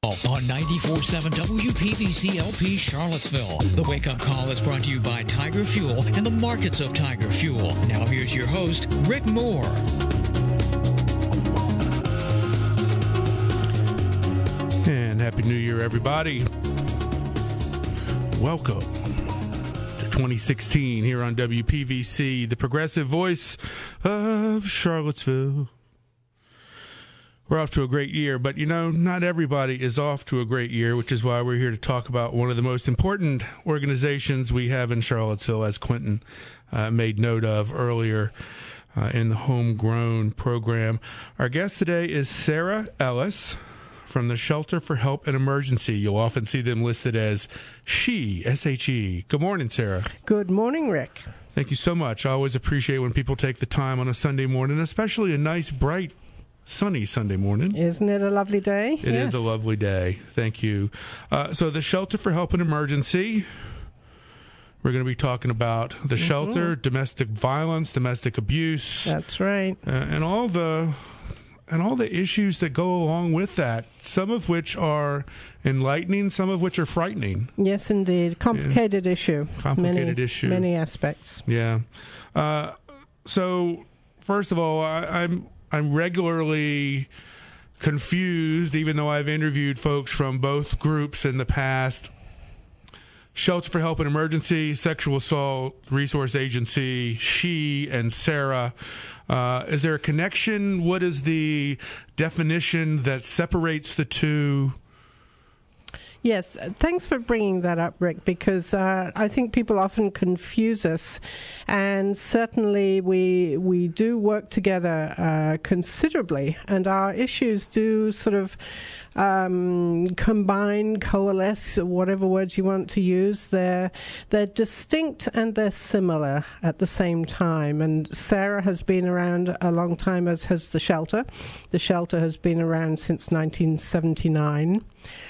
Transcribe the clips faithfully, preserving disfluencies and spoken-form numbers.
On ninety-four point seven W P V C L P Charlottesville. The Wake Up Call is brought to you by Tiger Fuel and the markets of Tiger Fuel. Now here's your host, Rick Moore. And Happy New Year, everybody. Welcome to twenty sixteen here on W P V C, the progressive voice of Charlottesville. We're off to a great year, but you know, not everybody is off to a great year, which is why we're here to talk about one of the most important organizations we have in Charlottesville, as Quentin uh, made note of earlier uh, in the Homegrown program. Our guest today is Sarah Ellis from the Shelter for Help and Emergency. You'll often see them listed as SHE, S H E. Good morning, Sarah. Good morning, Rick. Thank you so much. I always appreciate when people take the time on a Sunday morning, especially a nice, bright, sunny Sunday morning. Isn't it a lovely day? It yes. is a lovely day. Thank you. Uh, so the Shelter for Help and Emergency, we're going to be talking about the mm-hmm. shelter, domestic violence, domestic abuse. That's right. Uh, and all the and all the issues that go along with that, some of which are enlightening, some of which are frightening. Yes, indeed. Complicated yeah. issue. Complicated many, issue. Many aspects. Yeah. Uh, so, first of all, I, I'm... I'm regularly confused, even though I've interviewed folks from both groups in the past. Shelter for Help and Emergency, Sexual Assault Resource Agency, SHE, and Sarah. Uh, is there a connection? What is the definition that separates the two? Yes, thanks for bringing that up, Rick, because uh, I think people often confuse us, and certainly we we do work together uh, considerably, and our issues do sort of um, combine, coalesce, whatever words you want to use. They're, they're distinct and they're similar at the same time, and Sarah has been around a long time, as has the shelter. The shelter has been around since nineteen seventy-nine.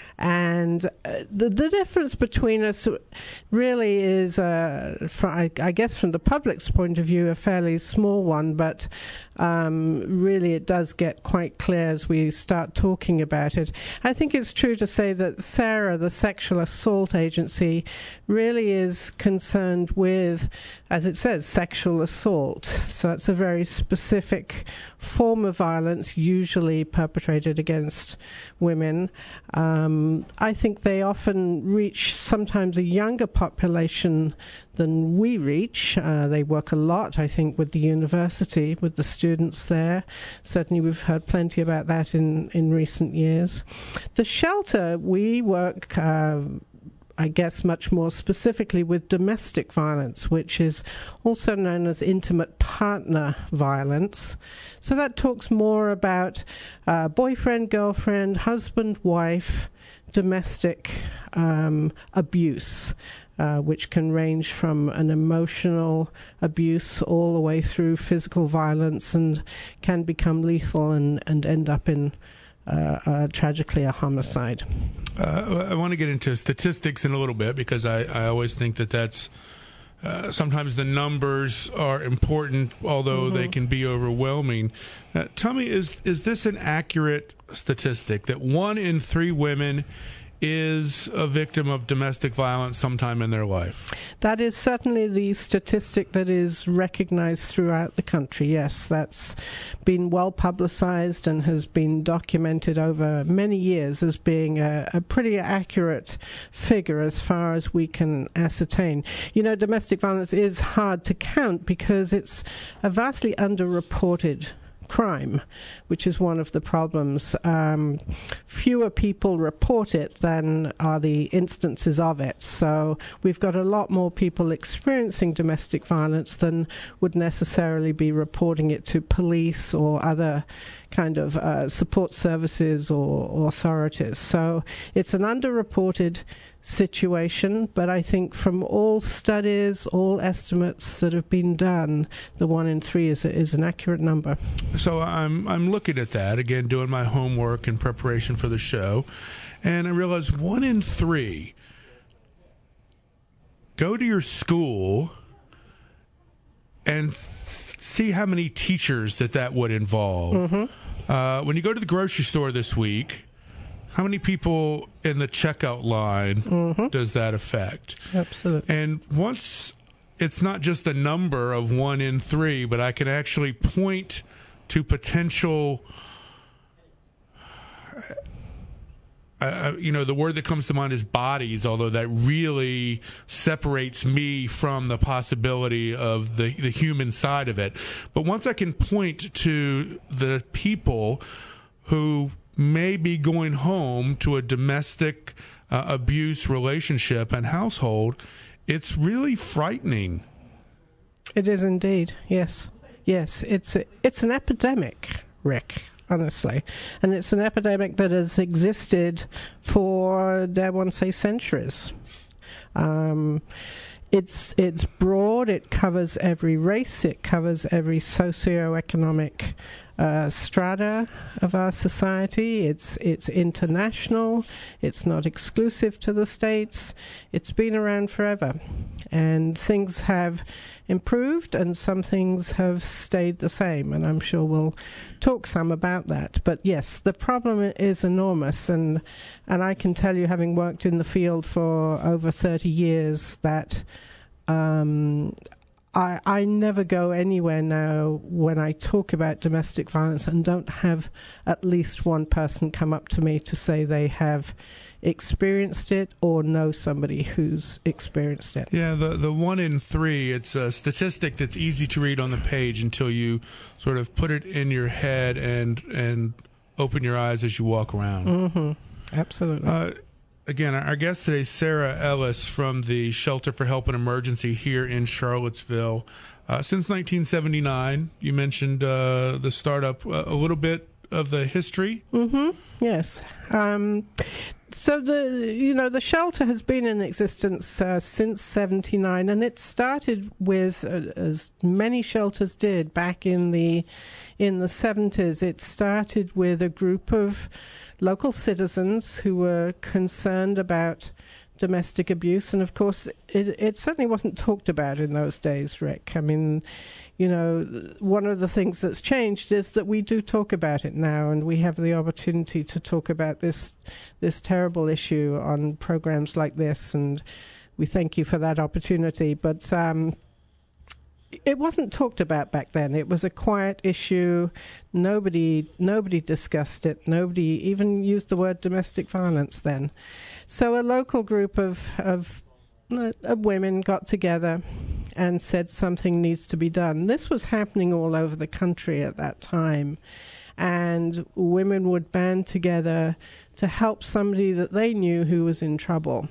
And uh, the, the difference between us really is, uh, from, I, I guess from the public's point of view, a fairly small one, but um, really it does get quite clear as we start talking about it. I think it's true to say that Sarah, the Sexual Assault Agency, really is concerned with, as it says, sexual assault. So it's a very specific form of violence, usually perpetrated against women. Um, I think they often reach sometimes a younger population than we reach. Uh, they work a lot, I think, with the university, with the students there. Certainly we've heard plenty about that in, in recent years. The shelter, we work uh, I guess much more specifically with domestic violence, which is also known as intimate partner violence. So that talks more about uh, boyfriend, girlfriend, husband, wife, domestic um, abuse, uh, which can range from an emotional abuse all the way through physical violence and can become lethal and, and end up in Uh, uh, tragically a homicide. Uh, I want to get into statistics in a little bit because I, I always think that that's uh, sometimes the numbers are important, although mm-hmm. they can be overwhelming. Uh, tell me, is is this an accurate statistic that one in three women is a victim of domestic violence sometime in their life? That is certainly the statistic that is recognized throughout the country. Yes, that's been well publicized and has been documented over many years as being a, a pretty accurate figure as far as we can ascertain. You know, domestic violence is hard to count because it's a vastly underreported crime, which is one of the problems. Um, fewer people report it than are the instances of it. So we've got a lot more people experiencing domestic violence than would necessarily be reporting it to police or other kind of uh, support services or authorities. So it's an underreported situation, but I think from all studies, all estimates that have been done, the one in three is, is an accurate number. So I'm I'm looking at that, again, doing my homework in preparation for the show, and I realize one in three go to your school and see how many teachers that that would involve. Mm-hmm. Uh, when you go to the grocery store this week, how many people in the checkout line Mm-hmm. does that affect? Absolutely. And once it's not just a number of one in three, but I can actually point to potential, uh, you know, the word that comes to mind is bodies, although that really separates me from the possibility of the, the human side of it. But once I can point to the people who may be going home to a domestic uh, abuse relationship and household, it's really frightening. It is indeed, yes. Yes, it's a, it's an epidemic, Rick, honestly. And it's an epidemic that has existed for, dare one say, centuries. Um, it's, it's broad, it covers every race, it covers every socioeconomic Uh, strata of our society. It's it's international. It's not exclusive to the States. It's been around forever. And things have improved and some things have stayed the same. And I'm sure we'll talk some about that. But yes, the problem is enormous. And, and I can tell you, having worked in the field for over thirty years, that um, I, I never go anywhere now when I talk about domestic violence and don't have at least one person come up to me to say they have experienced it or know somebody who's experienced it. Yeah, the the one in three, it's a statistic that's easy to read on the page until you sort of put it in your head and and open your eyes as you walk around. Mm-hmm. Absolutely. Uh, Again, our guest today is Sarah Ellis from the Shelter for Help and Emergency here in Charlottesville. Uh, since nineteen seventy-nine, you mentioned uh, the startup, uh, a little bit of the history. Mm-hmm. Yes. Um, so the you know the shelter has been in existence uh, since seventy-nine, and it started with, uh, as many shelters did back in the in the seventies. It started with a group of local citizens who were concerned about domestic abuse, and of course it, it certainly wasn't talked about in those days, Rick. I mean, you know, one of the things that's changed is that we do talk about it now, and we have the opportunity to talk about this this terrible issue on programs like this, and we thank you for that opportunity. But um it wasn't talked about back then. It was a quiet issue. Nobody nobody discussed it. Nobody even used the word domestic violence then. So a local group of, of, uh, of women got together and said something needs to be done. This was happening all over the country at that time. And women would band together to help somebody that they knew who was in trouble.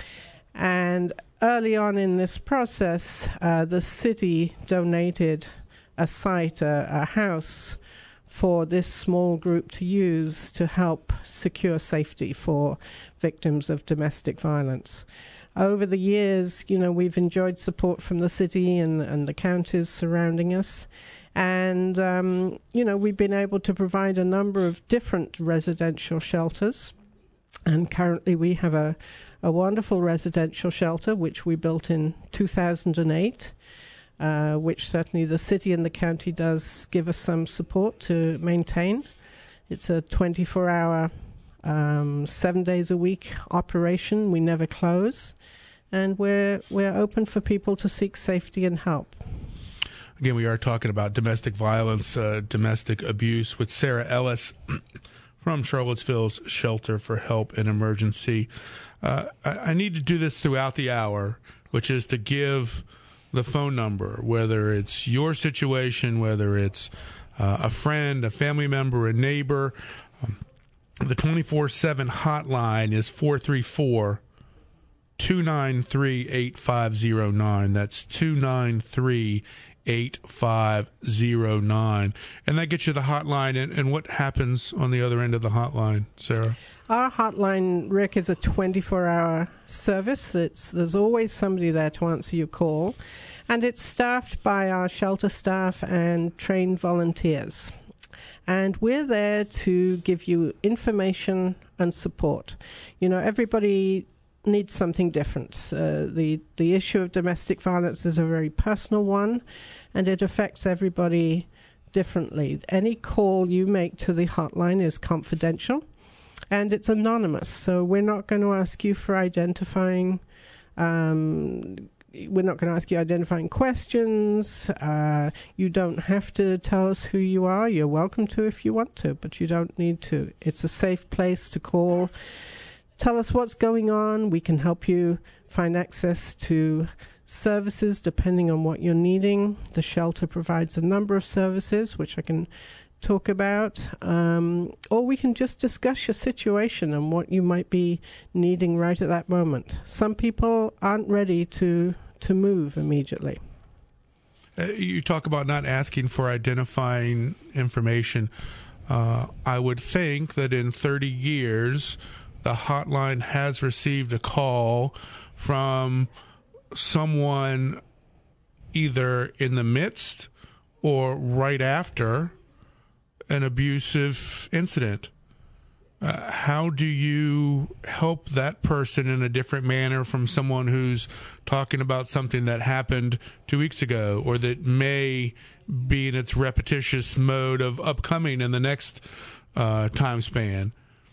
And early on in this process, uh, the city donated a site, a, a house, for this small group to use to help secure safety for victims of domestic violence. Over the years, you know, we've enjoyed support from the city and, and the counties surrounding us. And, um, you know, we've been able to provide a number of different residential shelters. And currently we have a a wonderful residential shelter, which we built in two thousand eight, uh, which certainly the city and the county does give us some support to maintain. It's a twenty-four hour, um, seven days a week operation. We never close, and we're we're open for people to seek safety and help. Again, we are talking about domestic violence, uh, domestic abuse with Sarah Ellis from Charlottesville's Shelter for Help and Emergency. Uh, I, I need to do this throughout the hour, which is to give the phone number, whether it's your situation, whether it's uh, a friend, a family member, a neighbor. Um, the twenty-four seven hotline is four three four, two nine three, eight five zero nine. That's two nine three, eight five zero nine. And that gets you the hotline. And, and what happens on the other end of the hotline, Sarah? Our hotline, Rick, is a twenty-four hour service. It's, there's always somebody there to answer your call. And it's staffed by our shelter staff and trained volunteers. And we're there to give you information and support. You know, everybody needs something different. Uh, the, the issue of domestic violence is a very personal one, and it affects everybody differently. Any call you make to the hotline is confidential. and it's anonymous, so we're not going to ask you for identifying. Um, we're not going to ask you identifying questions. Uh, you don't have to tell us who you are. You're welcome to if you want to, but you don't need to. It's a safe place to call. Tell us what's going on. We can help you find access to services depending on what you're needing. The shelter provides a number of services, which I can talk about, um, or we can just discuss your situation and what you might be needing right at that moment. Some people aren't ready to to move immediately. Uh, you talk about not asking for identifying information. Uh, I would think that in thirty years, the hotline has received a call from someone either in the midst or right after an abusive incident. Uh, how do you help that person in a different manner from someone who's talking about something that happened two weeks ago or that may be in its repetitious mode of upcoming in the next uh, time span?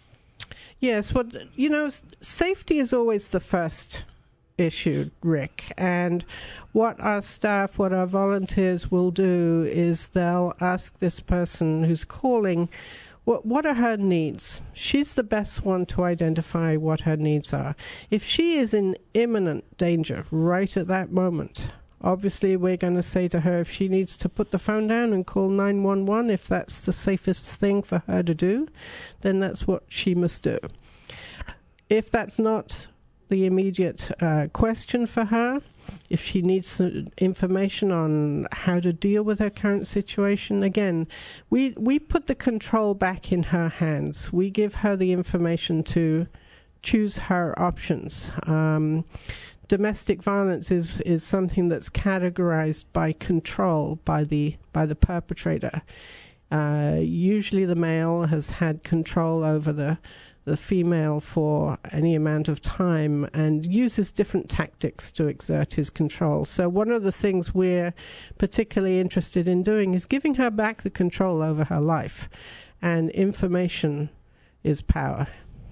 Yes, well, you know, safety is always the first issue, Rick. And what our staff, what our volunteers will do is they'll ask this person who's calling, what, what are her needs? She's the best one to identify what her needs are. If she is in imminent danger right at that moment, obviously we're going to say to her if she needs to put the phone down and call nine one one, if that's the safest thing for her to do, then that's what she must do. If that's not the immediate uh, question for her, if she needs information on how to deal with her current situation, again, we we put the control back in her hands. We give her the information to choose her options. Um, domestic violence is is something that's categorized by control by the by the perpetrator. Uh, usually, the male has had control over the the female for any amount of time and uses different tactics to exert his control. So one of the things we're particularly interested in doing is giving her back the control over her life. And information is power.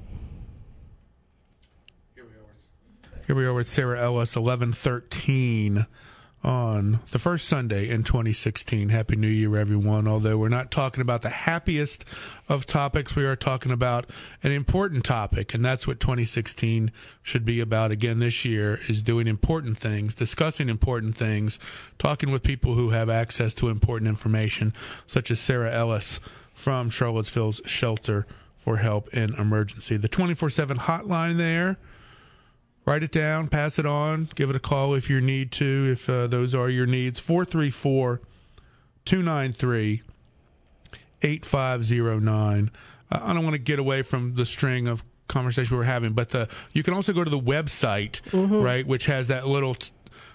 Here we are. Here we are with Sarah Ellis, eleven thirteen on the first Sunday in twenty sixteen. Happy New Year, everyone. Although we're not talking about the happiest of topics, we are talking about an important topic, and that's what twenty sixteen should be about again this year, is doing important things, discussing important things, talking with people who have access to important information, such as Sarah Ellis from Charlottesville's Shelter for Help in Emergency. The twenty-four seven hotline there. Write it down, pass it on, give it a call if you need to, if uh, those are your needs. four three four, two nine three, eight five zero nine. Uh, I don't want to get away from the string of conversation we were having, but the, you can also go to the website, mm-hmm. right, which has that little, t-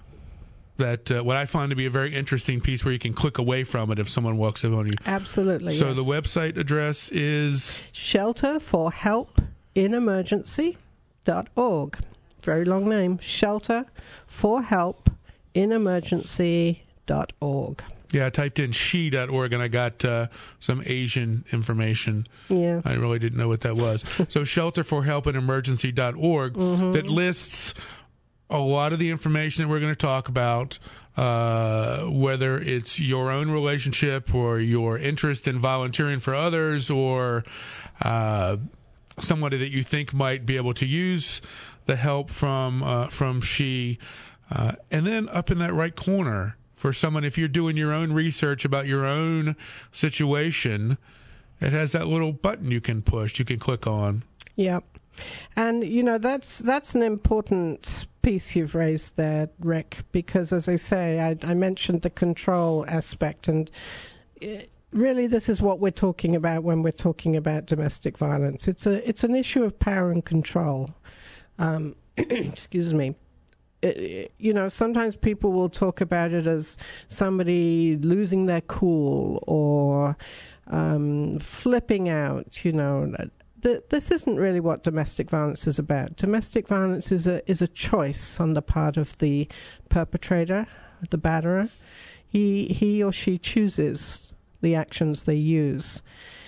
that uh, what I find to be a very interesting piece where you can click away from it if someone walks up on you. Absolutely, So yes. the website address is? Shelter for Help in Emergency dot org. Very long name. Shelter for Help in Emergency dot org. Yeah, I typed in she dot org and I got uh, some Asian information. Yeah. I really didn't know what that was. So shelter for help in emergency dot org mm-hmm. that lists a lot of the information that we're going to talk about, uh, whether it's your own relationship or your interest in volunteering for others or uh, somebody that you think might be able to use the help from uh, from she. Uh, and then up in that right corner, for someone, if you're doing your own research about your own situation, it has that little button you can push, you can click on. Yep. And, you know, that's that's an important piece you've raised there, Rick, because, as I say, I, I mentioned the control aspect, and it, really this is what we're talking about when we're talking about domestic violence. It's a it's an issue of power and control. Um, excuse me. It, it, you know, sometimes people will talk about it as somebody losing their cool or um, flipping out. You know, th- this isn't really what domestic violence is about. Domestic violence is a is a choice on the part of the perpetrator, the batterer. He he or she chooses the actions they use.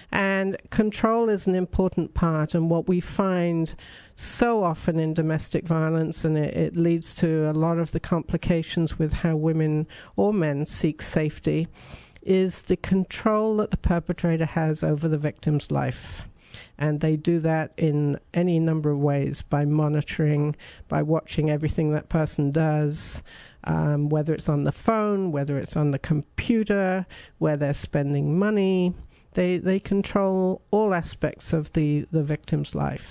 And control is an important part, and what we find so often in domestic violence, and it, it leads to a lot of the complications with how women or men seek safety, is the control that the perpetrator has over the victim's life. And they do that in any number of ways, by monitoring, by watching everything that person does, um, whether it's on the phone, whether it's on the computer, where they're spending money. They they control all aspects of the, the victim's life.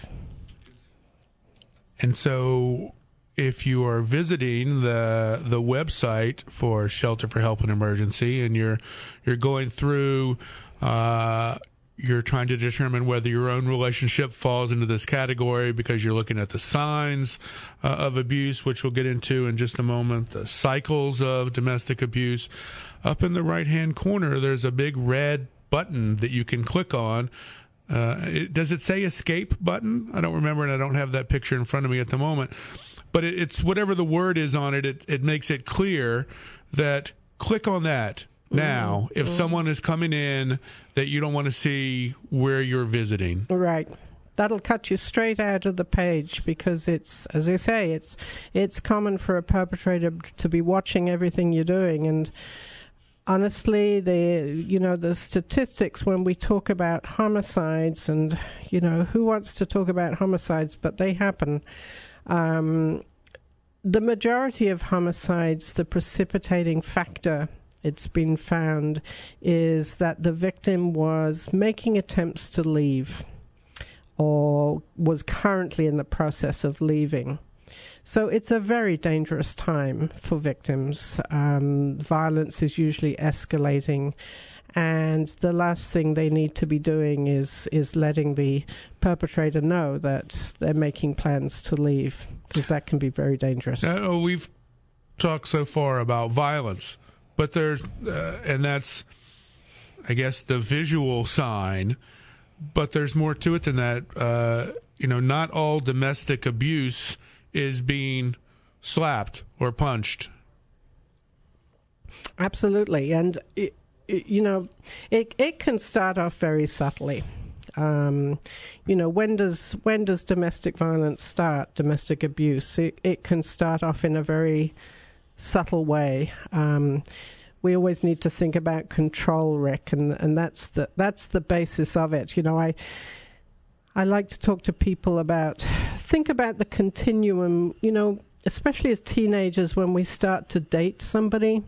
And so if you are visiting the the website for Shelter for Help in Emergency, and you're you're going through, uh, you're trying to determine whether your own relationship falls into this category because you're looking at the signs uh, of abuse, which we'll get into in just a moment, the cycles of domestic abuse. Up in the right-hand corner, there's a big red button that you can click on. Uh, it, does it say escape button? I don't remember, and I don't have that picture in front of me at the moment. But it, it's whatever the word is on it, it, it makes it clear that click on that now mm-hmm. if mm-hmm. someone is coming in that you don't want to see where you're visiting. Right. That'll cut you straight out of the page, because it's, as I say, it's it's common for a perpetrator to be watching everything you're doing. And honestly, the you know the statistics when we talk about homicides, and you know who wants to talk about homicides, but they happen. Um, the majority of homicides, the precipitating factor, it's been found, is that the victim was making attempts to leave, or was currently in the process of leaving. So it's a very dangerous time for victims. Um, violence is usually escalating, and the last thing they need to be doing is, is letting the perpetrator know that they're making plans to leave, because that can be very dangerous. Uh, we've talked so far about violence, but there's, uh, and that's, I guess, the visual sign, but there's more to it than that. Uh, you know, not all domestic abuse is being slapped or punched. Absolutely. And, it, it, you know, it it can start off very subtly. Um, you know, when does when does domestic violence start, domestic abuse? It, it can start off in a very subtle way. Um, we always need to think about control, Rick, and, and that's the that's the basis of it. You know, I I like to talk to people about, think about the continuum, you know, especially as teenagers when we start to date somebody.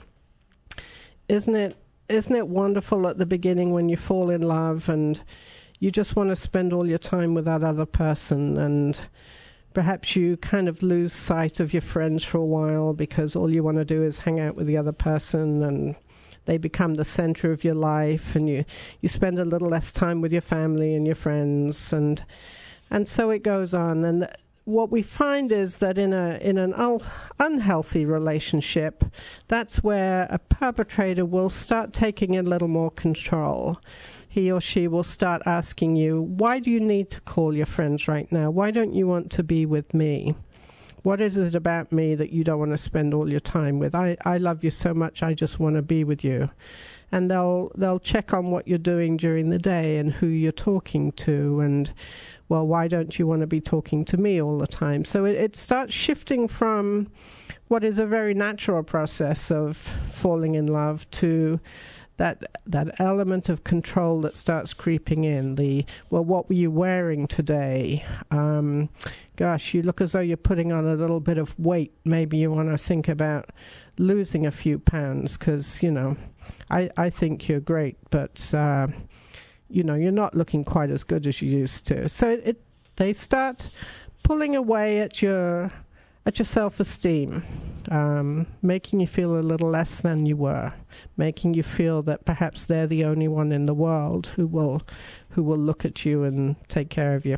Isn't it isn't it wonderful at the beginning when you fall in love and you just want to spend all your time with that other person, and perhaps you kind of lose sight of your friends for a while because all you want to do is hang out with the other person, and they become the center of your life, and you, you spend a little less time with your family and your friends, and and so it goes on. And what we find is that in a in an un- unhealthy relationship, that's where a perpetrator will start taking a little more control. He or she will start asking you, why do you need to call your friends right now? Why don't you want to be with me? What is it about me that you don't want to spend all your time with? I, I love you so much, I just want to be with you. And they'll they'll check on what you're doing during the day and who you're talking to, and, well, why don't you want to be talking to me all the time? So it, it starts shifting from what is a very natural process of falling in love to that that element of control that starts creeping in. The, well, what were you wearing today? Um, gosh, you look as though you're putting on a little bit of weight. Maybe you want to think about losing a few pounds because, you know, I, I think you're great, but, uh, you know, you're not looking quite as good as you used to. So it, it they start pulling away at your at your self-esteem, um, making you feel a little less than you were, making you feel that perhaps they're the only one in the world who will who will look at you and take care of you.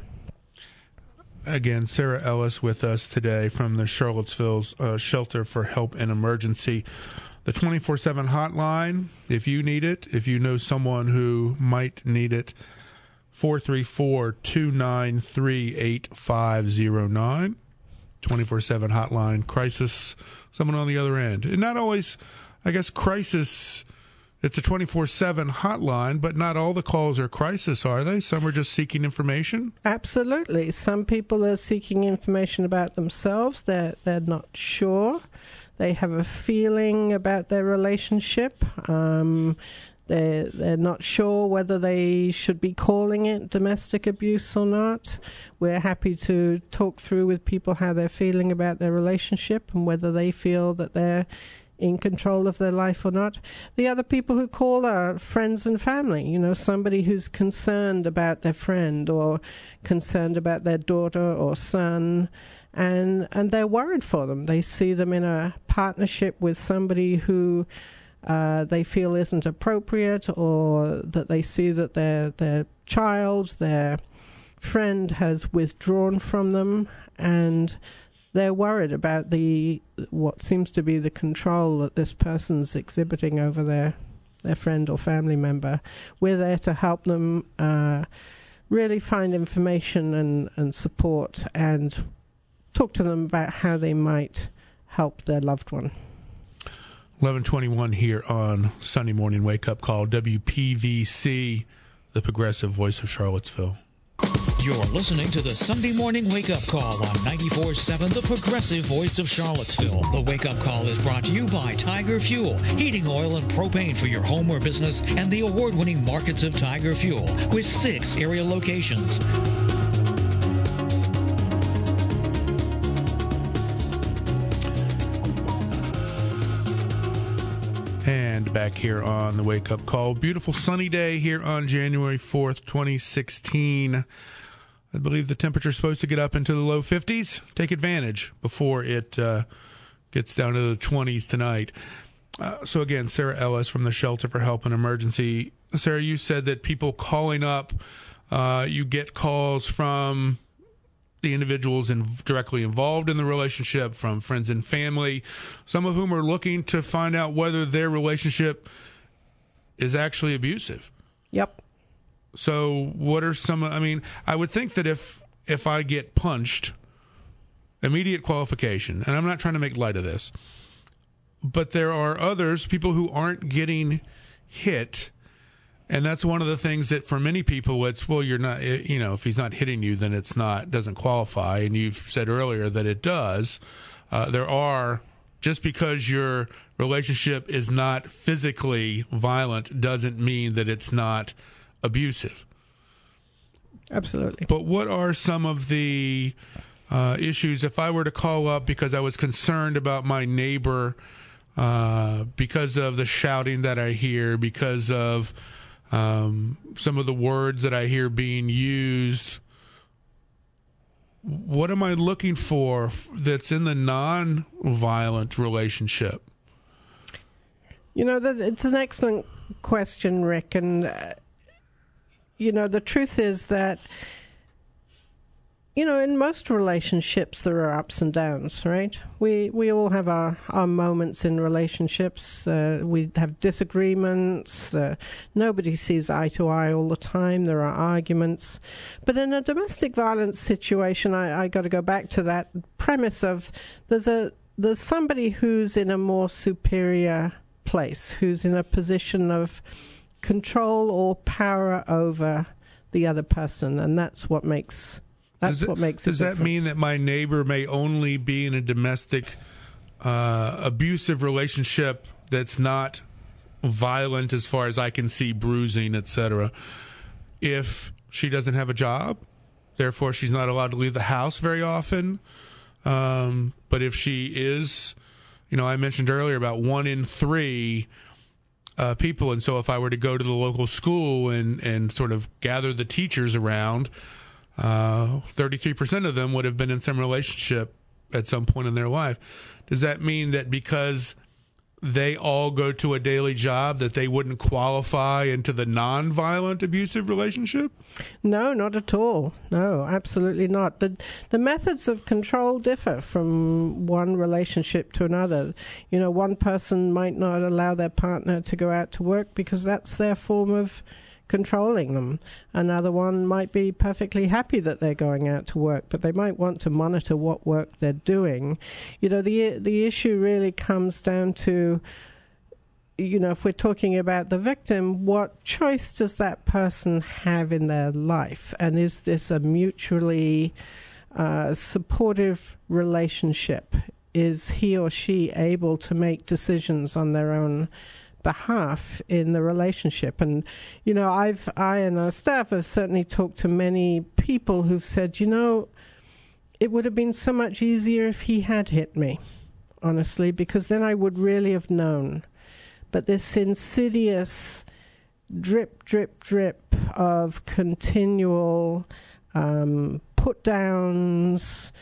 Again, Sarah Ellis with us today from the Charlottesville uh, Shelter for Help in Emergency. The twenty-four seven hotline, if you need it, if you know someone who might need it, four three four, two nine three, eight five zero nine. twenty-four seven hotline, crisis, someone on the other end. And not always, I guess crisis It's a twenty-four seven hotline, but not all the calls are crisis, are they? Some are just seeking information? Absolutely. Some people are seeking information about themselves. They're, they're not sure. They have a feeling about their relationship. Um, they're, they're not sure whether they should be calling it domestic abuse or not. We're happy to talk through with people how they're feeling about their relationship and whether they feel that they're in control of their life or not. The other people who call are friends and family, you know, somebody who's concerned about their friend or concerned about their daughter or son, and and they're worried for them. They see them in a partnership with somebody who uh, they feel isn't appropriate, or that they see that their their child, their friend has withdrawn from them, and they're worried about the what seems to be the control that this person's exhibiting over their their friend or family member. We're there to help them uh, really find information and, and support, and talk to them about how they might help their loved one. eleven twenty-one here on Sunday Morning Wake Up Call, W P V C, the progressive voice of Charlottesville. You're listening to the Sunday Morning Wake Up Call on ninety-four point seven, the progressive voice of Charlottesville. The Wake Up Call is brought to you by Tiger Fuel, heating oil and propane for your home or business, and the award-winning Markets of Tiger Fuel, with six area locations. And back here on the Wake Up Call. Beautiful sunny day here on January fourth, twenty sixteen. I believe the temperature is supposed to get up into the low fifties. Take advantage before it uh, gets down to the twenties tonight. Uh, so again, Sarah Ellis from the Shelter for Help and Emergency. Sarah, you said that people calling up, uh, you get calls from the individuals in, directly involved in the relationship, from friends and family, some of whom are looking to find out whether their relationship is actually abusive. Yep. So what are some, I mean, I would think that if if I get punched, immediate qualification, and I'm not trying to make light of this, but there are others, people who aren't getting hit, and that's one of the things that for many people it's, well, you're not, you know, if he's not hitting you, then it's not, doesn't qualify, and you've said earlier that it does. Uh, there are, just because your relationship is not physically violent doesn't mean that it's not abusive. Absolutely. But what are some of the uh, issues if I were to call up because I was concerned about my neighbor, uh, because of the shouting that I hear, because of um, some of the words that I hear being used? What am I looking for that's in the non-violent relationship? You know, that it's an excellent question, Rick, and uh, you know, the truth is that, you know, in most relationships there are ups and downs, right? We we all have our, our moments in relationships. Uh, we have disagreements. Uh, nobody sees eye to eye all the time. There are arguments. But in a domestic violence situation, I, I got to go back to that premise of there's a there's somebody who's in a more superior place, who's in a position of control or power over the other person, and that's what makes that's does it, what makes does it that mean that my neighbor may only be in a domestic uh, abusive relationship that's not violent as far as I can see, bruising, et cetera, if she doesn't have a job, therefore she's not allowed to leave the house very often? Um, but if she is, you know, I mentioned earlier about one in three Uh, people, and so if I were to go to the local school and, and sort of gather the teachers around, uh, thirty-three percent of them would have been in some relationship at some point in their life. Does that mean that because they all go to a daily job that they wouldn't qualify into the non-violent abusive relationship? No, not at all. No, absolutely not. The the methods of control differ from one relationship to another. You know, one person might not allow their partner to go out to work because that's their form of controlling them. Another one might be perfectly happy that they're going out to work, but they might want to monitor what work they're doing. You know, the the issue really comes down to, you know, if we're talking about the victim, what choice does that person have in their life? And is this a mutually uh, supportive relationship? Is he or she able to make decisions on their own behalf in the relationship? And, you know, I've, I and our staff have certainly talked to many people who've said, you know, it would have been so much easier if he had hit me, honestly, because then I would really have known. But this insidious drip, drip, drip of continual um, put-downs,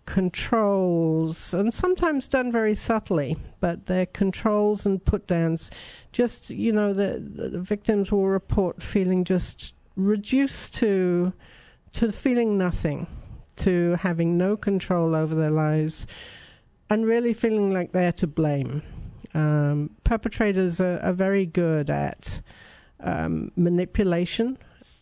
controls, and sometimes done very subtly, but they're controls and put-downs. Just, you know, the, the victims will report feeling just reduced to to feeling nothing, to having no control over their lives, and really feeling like they're to blame. Um, perpetrators are, are very good at um, manipulation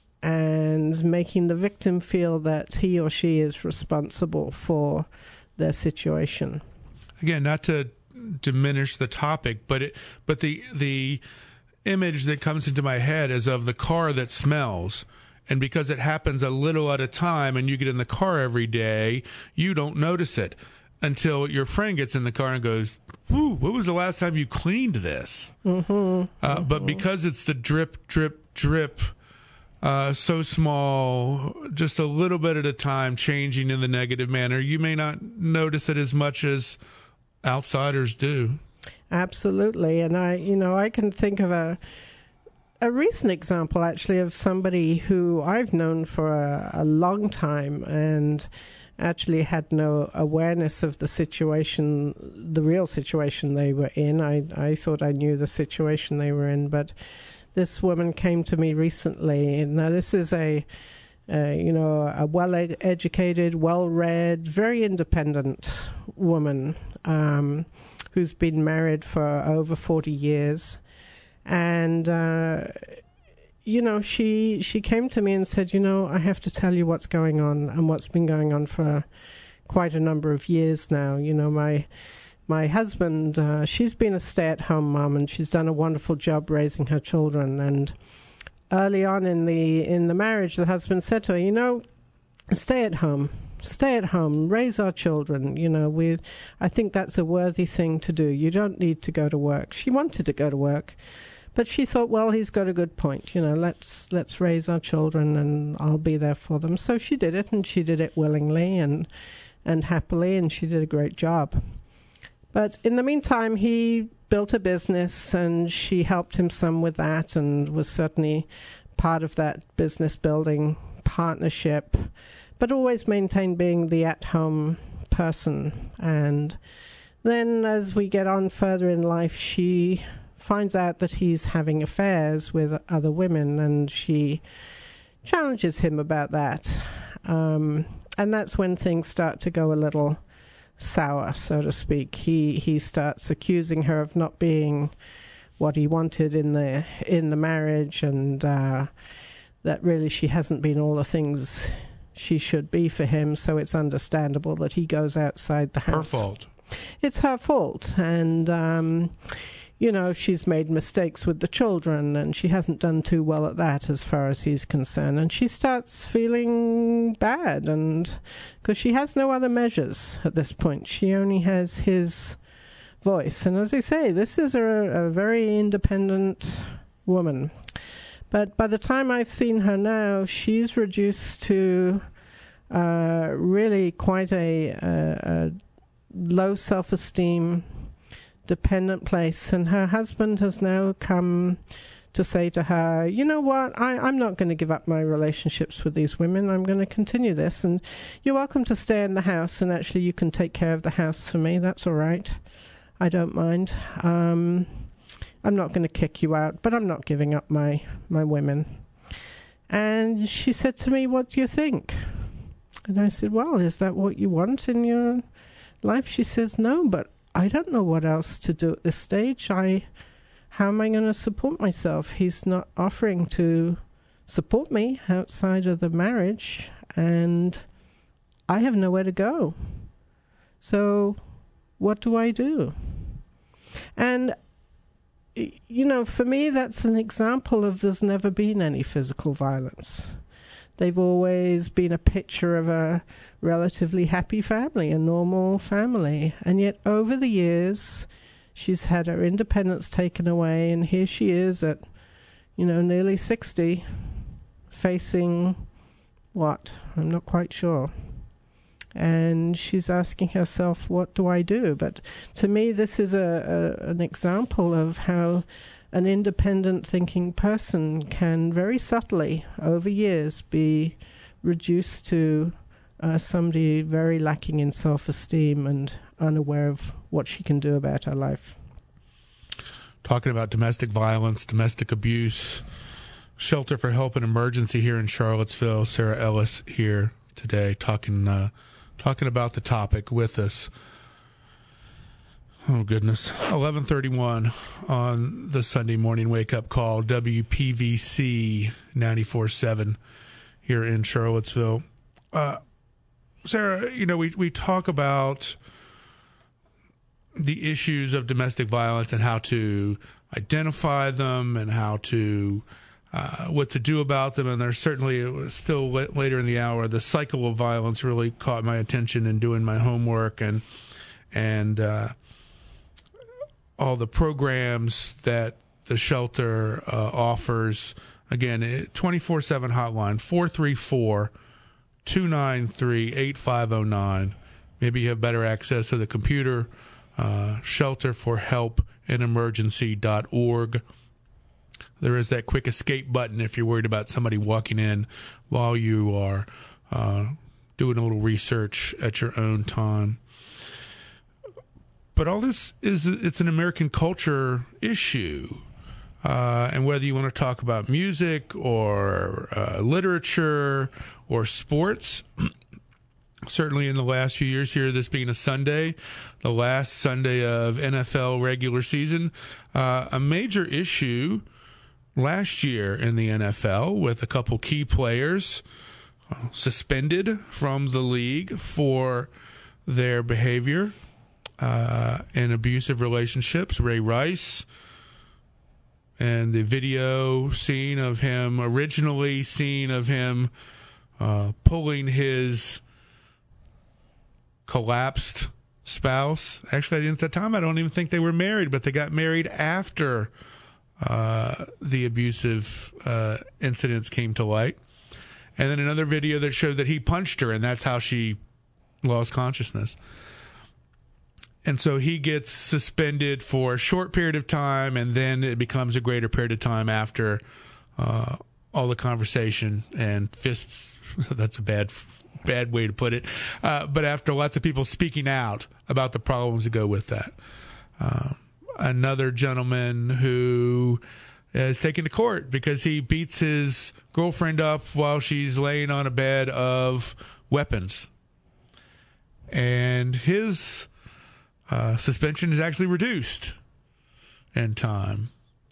and making the victim feel that he or she is responsible for their situation. Again, not to diminish the topic, but it, but the the image that comes into my head is of the car that smells. And because it happens a little at a time and you get in the car every day, you don't notice it until your friend gets in the car and goes, "Ooh, when was the last time you cleaned this?" Mm-hmm. Uh, mm-hmm. But because it's the drip, drip, drip, uh, so small, just a little bit at a time, changing in the negative manner, you may not notice it as much as outsiders do. Absolutely. And I, you know, I can think of a a recent example, actually, of somebody who I've known for a, a long time and actually had no awareness of the situation, the real situation they were in. I, I thought I knew the situation they were in, but this woman came to me recently. Now, this is a, uh, you know, a well-educated, well-read, very independent woman um, who's been married for over forty years. And, uh, you know, she she came to me and said, you know, I have to tell you what's going on and what's been going on for quite a number of years now. You know, my my husband, uh, she's been a stay-at-home mom and she's done a wonderful job raising her children. And early on in the in the marriage, the husband said to her, you know, stay at home. Stay at home, raise our children. You know, we. I think that's a worthy thing to do. You don't need to go to work. She wanted to go to work. But she thought, well, he's got a good point. You know, let's let's raise our children and I'll be there for them. So she did it, and she did it willingly and and happily, and she did a great job. But in the meantime, he built a business, and she helped him some with that and was certainly part of that business building partnership, but always maintained being the at-home person. And then as we get on further in life, she finds out that he's having affairs with other women, and she challenges him about that. Um, and that's when things start to go a little sour, so to speak. He he starts accusing her of not being what he wanted in the in the marriage, and uh, that really she hasn't been all the things she should be for him. So it's understandable that he goes outside the house. Her fault. It's her fault, and um, you know, she's made mistakes with the children, and she hasn't done too well at that as far as he's concerned. And she starts feeling bad, and because she has no other measures at this point. She only has his voice. And as I say, this is a, a very independent woman. But by the time I've seen her now, she's reduced to uh, really quite a, a, a low self-esteem, dependent place. And her husband has now come to say to her, you know what, I, I'm not going to give up my relationships with these women. I'm going to continue this. And you're welcome to stay in the house, and actually you can take care of the house for me. That's all right. I don't mind. Um, I'm not going to kick you out, but I'm not giving up my, my women. And she said to me, what do you think? And I said, well, is that what you want in your life? She says, no, but I don't know what else to do at this stage. I, how am I going to support myself? He's not offering to support me outside of the marriage, and I have nowhere to go. So what do I do? And you know, for me, that's an example of there's never been any physical violence. They've always been a picture of a relatively happy family, a normal family. And yet over the years, she's had her independence taken away, and here she is at, you know, nearly sixty, facing what? I'm not quite sure. And she's asking herself, what do I do? But to me, this is a, a an example of how an independent thinking person can very subtly, over years, be reduced to uh, somebody very lacking in self-esteem and unaware of what she can do about her life. Talking about domestic violence, domestic abuse, Shelter for Help and Emergency here in Charlottesville. Sarah Ellis here today talking uh, talking about the topic with us. Oh, goodness. eleven thirty-one on the Sunday morning wake-up call, W P V C ninety-four point seven here in Charlottesville. Uh, Sarah, you know, we, we talk about the issues of domestic violence and how to identify them and how to, uh, what to do about them. And there's certainly, it was still later in the hour, the cycle of violence really caught my attention in doing my homework and, and, uh, all the programs that the shelter uh, offers. Again, twenty-four seven hotline, four three four, two nine three, eight five zero nine. Maybe you have better access to the computer, uh, shelter for help and emergency dot org. There is that quick escape button if you're worried about somebody walking in while you are uh, doing a little research at your own time. But all this is, it's an American culture issue. Uh, and whether you want to talk about music or uh, literature or sports, certainly in the last few years here, this being a Sunday, the last Sunday of N F L regular season, uh, a major issue last year in the N F L with a couple key players uh, suspended from the league for their behavior. Uh, in abusive relationships, Ray Rice, and the video scene of him, originally seen of him uh, pulling his collapsed spouse. Actually, at the time, I don't even think they were married, but they got married after uh, the abusive uh, incidents came to light. And then another video that showed that he punched her, and that's how she lost consciousness. And so he gets suspended for a short period of time, and then it becomes a greater period of time after uh, all the conversation and fists. That's a bad, bad way to put it. Uh, but after lots of people speaking out about the problems that go with that. Uh, another gentleman who is taken to court because he beats his girlfriend up while she's laying on a bed of weapons. And his Uh, suspension is actually reduced in time.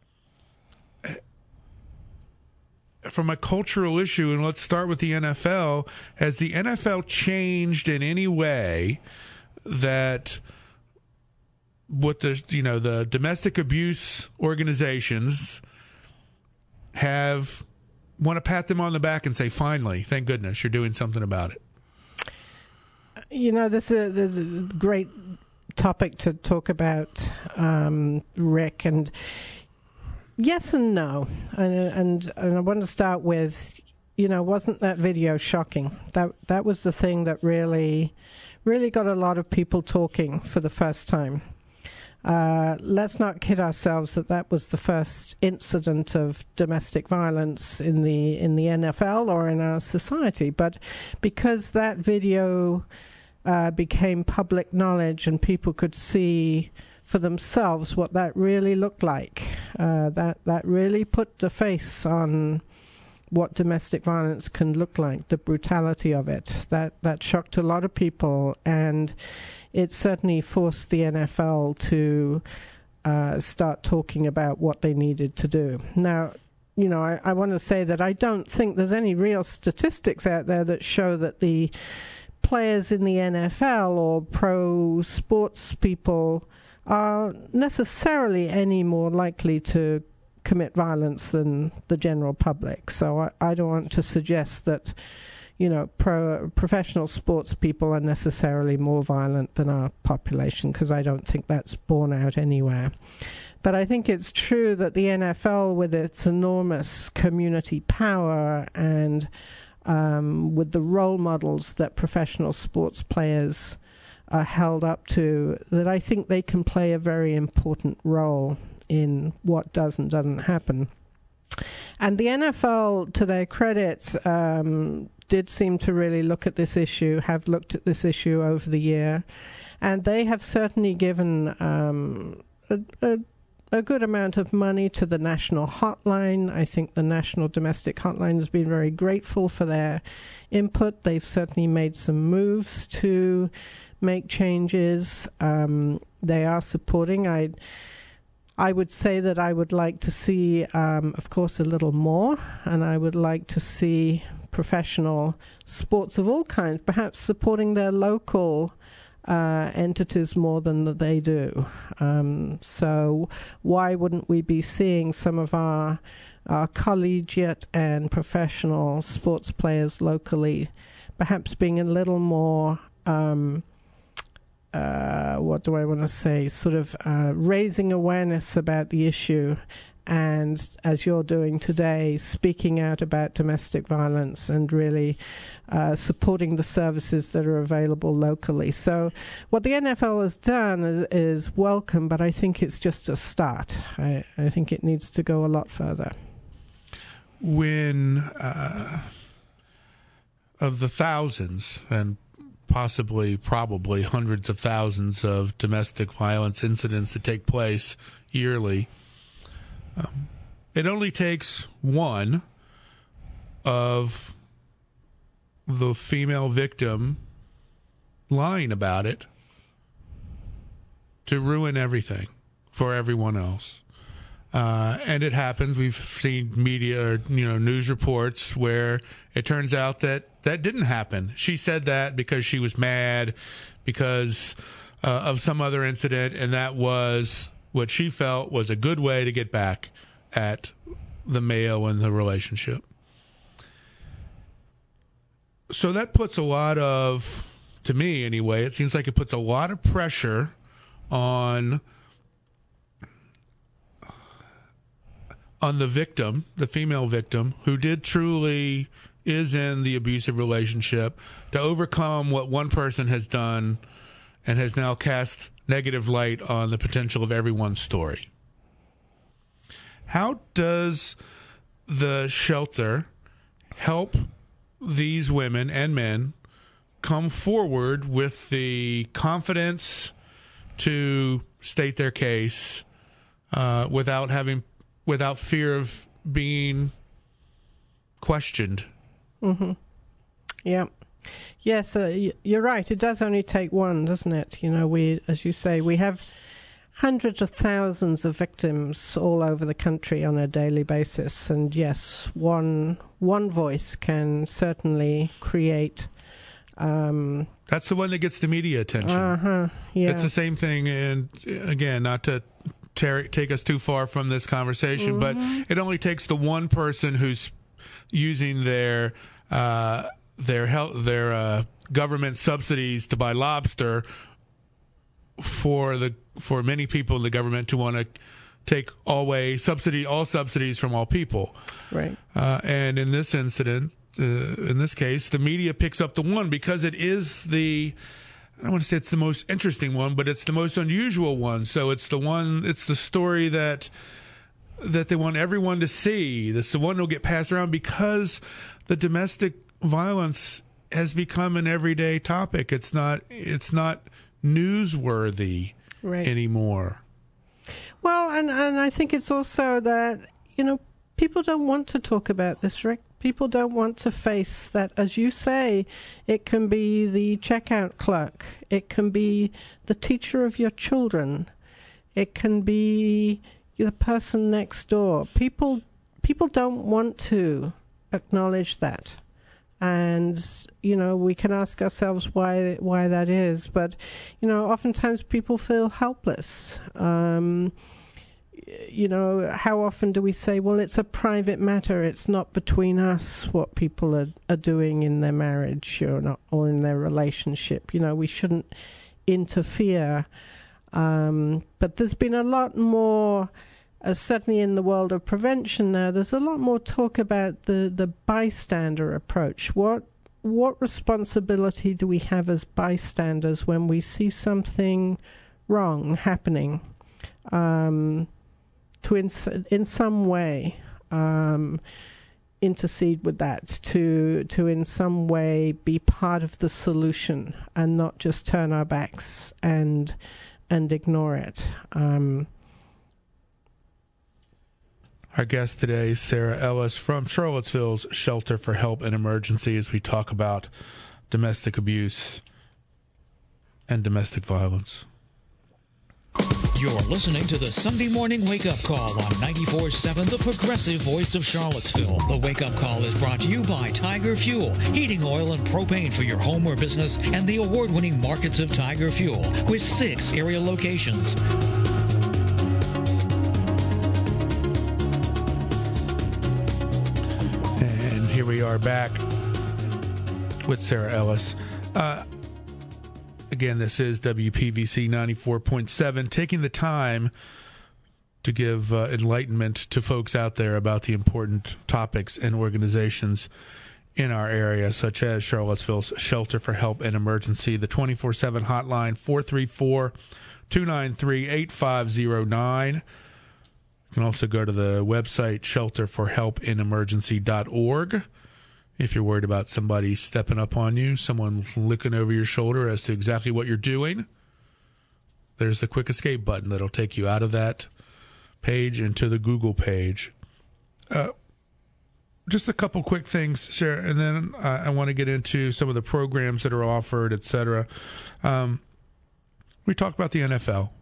From a cultural issue, and let's start with the N F L, has the N F L changed in any way that what the, you know, the domestic abuse organizations have want to pat them on the back and say, finally, thank goodness, you're doing something about it? You know, this is, this is a great topic to talk about, um, Rick, and yes and no. And, and and I want to start with, you know, wasn't that video shocking? That that was the thing that really, really got a lot of people talking for the first time. Uh, let's not kid ourselves that that was the first incident of domestic violence in the in the N F L or in our society, but because that video Uh, became public knowledge and people could see for themselves what that really looked like. Uh, that that really put the face on what domestic violence can look like, the brutality of it. That that shocked a lot of people, and it certainly forced the N F L to uh, start talking about what they needed to do. Now, you know, I, I want to say that I don't think there's any real statistics out there that show that the players in the N F L or pro sports people are necessarily any more likely to commit violence than the general public. So I, I don't want to suggest that, you know, pro, professional sports people are necessarily more violent than our population, because I don't think that's borne out anywhere. But I think it's true that the N F L, with its enormous community power and um, with the role models that professional sports players are held up to, that I think they can play a very important role in what does and doesn't happen. And the N F L, to their credit, um, did seem to really look at this issue, have looked at this issue over the year, and they have certainly given um, a, a, a good amount of money to the national hotline. I think the National Domestic Hotline has been very grateful for their input. They've certainly made some moves to make changes. Um, they are supporting. I I would say that I would like to see, um, of course, a little more, and I would like to see professional sports of all kinds perhaps supporting their local uh, entities more than that they do. Um, so why wouldn't we be seeing some of our, our collegiate and professional sports players locally perhaps being a little more... Um, Uh, what do I want to say, sort of uh, raising awareness about the issue, and, as you're doing today, speaking out about domestic violence and really uh, supporting the services that are available locally. So what the N F L has done is, is welcome, but I think it's just a start. I, I think it needs to go a lot further. When uh, of the thousands and possibly, probably hundreds of thousands of domestic violence incidents that take place yearly, um, it only takes one of the female victim lying about it to ruin everything for everyone else. Uh, and it happens. We've seen media, you know, news reports where it turns out that that didn't happen. She said that because she was mad because uh, of some other incident, and that was what she felt was a good way to get back at the male in the relationship. So that puts a lot of, to me anyway, it seems like it puts a lot of pressure on on the victim, the female victim, who did truly is in the abusive relationship, to overcome what one person has done and has now cast negative light on the potential of everyone's story. How does the shelter help these women and men come forward with the confidence to state their case uh, without having without fear of being questioned? Mm-hmm. Yeah. Yes, uh, y- you're right. It does only take one, doesn't it? You know, we, as you say, we have hundreds of thousands of victims all over the country on a daily basis. And yes, one one voice can certainly create... Um, That's the one that gets the media attention. Uh-huh, yeah. It's the same thing, and again, not to tear, take us too far from this conversation, mm-hmm. but it only takes the one person who's using their uh, their health, their uh, government subsidies to buy lobster for the for many people in the government to want to take all way subsidy all subsidies from all people. Right. Uh, and in this incident, uh, in this case, the media picks up the one because it is the, I don't want to say it's the most interesting one, but it's the most unusual one. So it's the one, it's the story that that they want everyone to see. It's the one that'll get passed around because the domestic violence has become an everyday topic. It's not it's not newsworthy right. anymore. Well, and, and I think it's also that, you know, people don't want to talk about this, Rick. People don't want to face that, as you say, it can be the checkout clerk. It can be the teacher of your children. It can be the person next door. People people don't want to acknowledge that. And, you know, we can ask ourselves why why that is. But, you know, oftentimes people feel helpless. Um, you know, how often do we say, well, it's a private matter. It's not between us what people are, are doing in their marriage or not, or in their relationship. You know, we shouldn't interfere. Um, but there's been a lot more, uh, certainly in the world of prevention now, there's a lot more talk about the, the bystander approach. What what responsibility do we have as bystanders when we see something wrong happening? Um, to in, in some way um, intercede with that, to to in some way be part of the solution and not just turn our backs and and ignore it. Um, Our guest today is Sarah Ellis from Charlottesville's Shelter for Help and Emergency, as we talk about domestic abuse and domestic violence. You're listening to the Sunday Morning Wake Up Call on ninety-four point seven, the progressive voice of Charlottesville. The Wake Up Call is brought to you by Tiger Fuel, heating oil and propane for your home or business, and the award-winning Markets of Tiger Fuel, with six area locations. And here we are back with Sarah Ellis. Uh, Again, this is W P V C ninety-four point seven, taking the time to give uh, enlightenment to folks out there about the important topics and organizations in our area, such as Charlottesville's Shelter for Help and Emergency, the twenty-four seven hotline, four three four, two nine three, eight five zero nine. You can also go to the website, shelter for help in emergency dot org. If you're worried about somebody stepping up on you, someone looking over your shoulder as to exactly what you're doing, there's the quick escape button that'll take you out of that page into the Google page. Uh, just a couple quick things, Sarah, and then uh, I want to get into some of the programs that are offered, et cetera. Um, we talked about the N F L.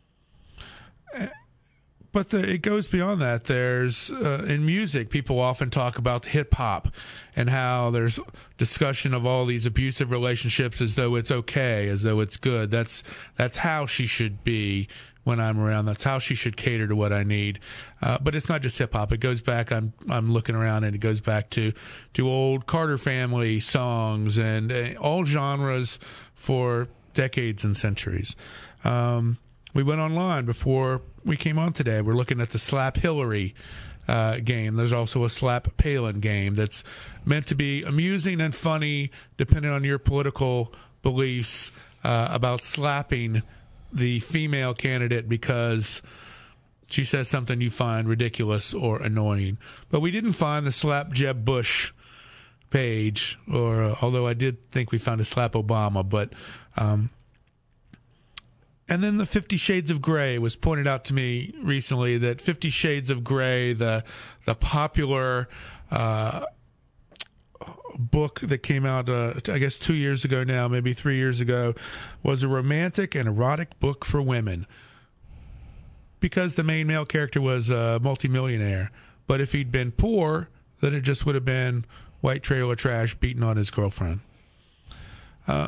But the, it goes beyond that. There's, uh, in music, people often talk about hip-hop and how there's discussion of all these abusive relationships as though it's okay, as though it's good. That's that's how she should be when I'm around. That's how she should cater to what I need. Uh, but it's not just hip-hop. It goes back, I'm I'm looking around, and it goes back to, to old Carter Family songs and uh, all genres for decades and centuries. Um, we went online before we came on today. We're looking at the Slap Hillary uh, game. There's also a Slap Palin game that's meant to be amusing and funny, depending on your political beliefs, uh, about slapping the female candidate because she says something you find ridiculous or annoying. But we didn't find the Slap Jeb Bush page, or uh, although I did think we found a Slap Obama, but... Um, And then the Fifty Shades of Grey was pointed out to me recently, that Fifty Shades of Grey, the the popular uh, book that came out, uh, I guess, two years ago now, maybe three years ago, was a romantic and erotic book for women because the main male character was a multimillionaire. But if he'd been poor, then it just would have been white trailer trash beating on his girlfriend. Uh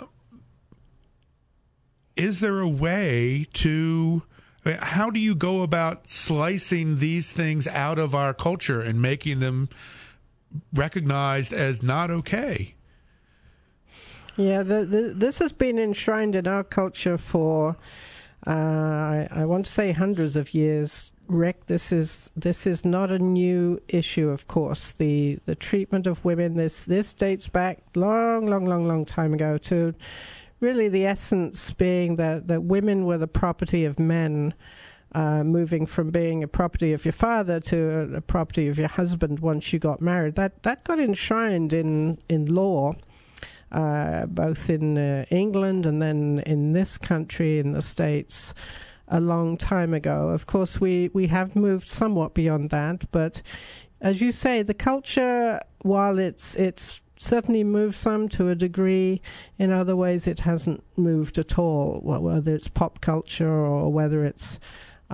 Is there a way to, I mean, how do you go about slicing these things out of our culture and making them recognized as not okay? Yeah, the, the, this has been enshrined in our culture for, uh, I, I want to say hundreds of years. Rick, this is this is not a new issue, of course. The the treatment of women, this this dates back long, long, long, long time ago to... Really, the essence being that, that women were the property of men, uh, moving from being a property of your father to a, a property of your husband once you got married. That that got enshrined in, in law, uh, both in uh, England and then in this country, in the States, a long time ago. Of course, we, we have moved somewhat beyond that, but as you say, the culture, while it's it's... certainly moved some to a degree. In other ways, it hasn't moved at all, whether it's pop culture or whether it's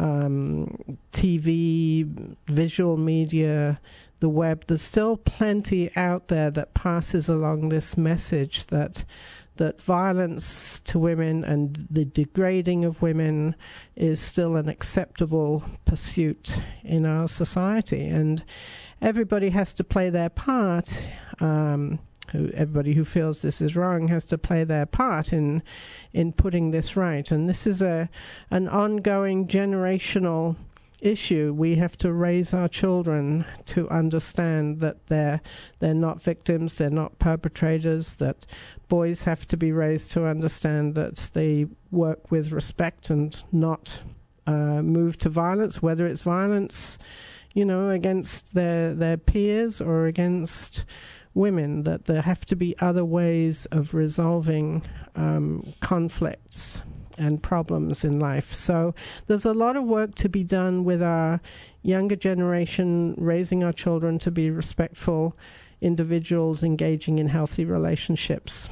um, T V, visual media, the web. There's still plenty out there that passes along this message that that violence to women and the degrading of women is still an acceptable pursuit in our society. And everybody has to play their part. Um, who, everybody who feels this is wrong has to play their part in in putting this right. And this is a an ongoing generational issue. We have to raise our children to understand that they're they're not victims, they're not perpetrators, that boys have to be raised to understand that they work with respect and not uh, move to violence, whether it's violence, you know, against their their peers or against women, that there have to be other ways of resolving um, conflicts and problems in life. So there's a lot of work to be done with our younger generation, raising our children to be respectful individuals engaging in healthy relationships.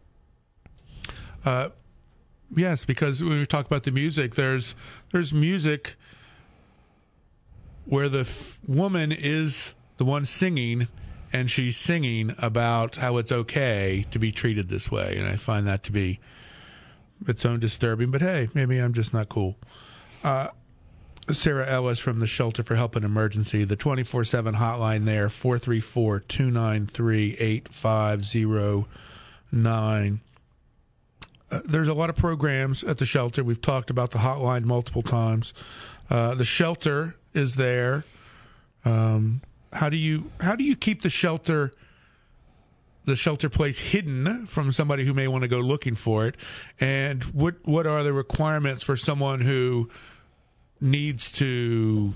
Uh, yes, because when we talk about the music, there's there's music where the f- woman is the one singing, and she's singing about how it's okay to be treated this way, and I find that to be its own disturbing. But hey, maybe I'm just not cool. Uh, Sarah Ellis from the Shelter for Help in Emergency, the twenty-four seven hotline there, four three four, two nine three, eight five zero nine. Uh, there's a lot of programs at the shelter. We've talked about the hotline multiple times. Uh, the shelter is there. Um, how do you how do you keep the shelter the shelter place hidden from somebody who may want to go looking for it? And what what are the requirements for someone who needs to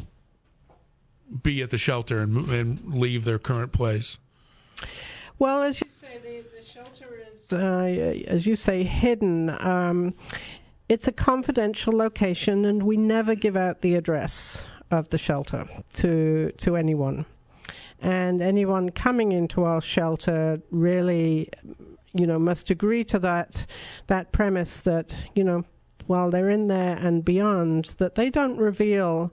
be at the shelter and, and leave their current place? Well, as you say, the, the shelter is, uh, as you say, hidden. Um, it's a confidential location, and we never give out the address of the shelter to to anyone. And anyone coming into our shelter really, you know, must agree to that that premise that, you know, while they're in there and beyond, that they don't reveal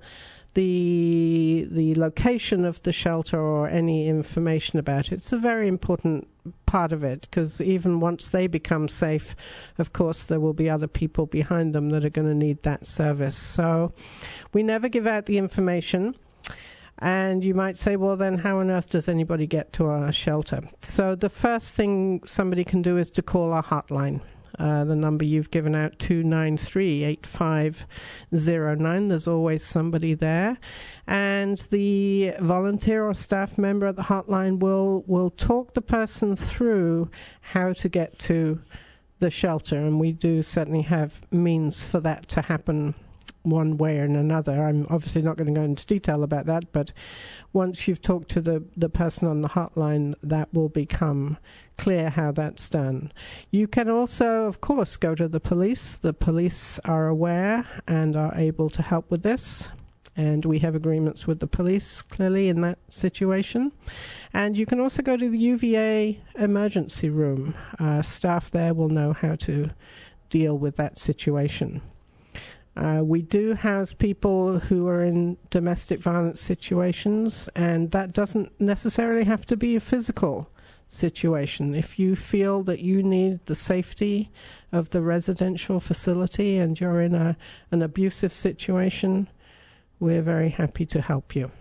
the the location of the shelter or any information about it. It's a very important part of it, because even once they become safe, of course, there will be other people behind them that are going to need that service. So we never give out the information. And you might say, well, then how on earth does anybody get to our shelter? So the first thing somebody can do is to call our hotline. Uh, the number you've given out, two nine three, eight five zero nine. There's always somebody there. And the volunteer or staff member at the hotline will, will talk the person through how to get to the shelter. And we do certainly have means for that to happen one way or another. I'm obviously not going to go into detail about that, but once you've talked to the, the person on the hotline, that will become clear how that's done. You can also, of course, go to the police. The police are aware and are able to help with this, and we have agreements with the police, clearly, in that situation. And you can also go to the U V A emergency room. Uh, staff there will know how to deal with that situation. Uh, we do house people who are in domestic violence situations, and that doesn't necessarily have to be a physical situation. If you feel that you need the safety of the residential facility and you're in a, an abusive situation, we're very happy to help you.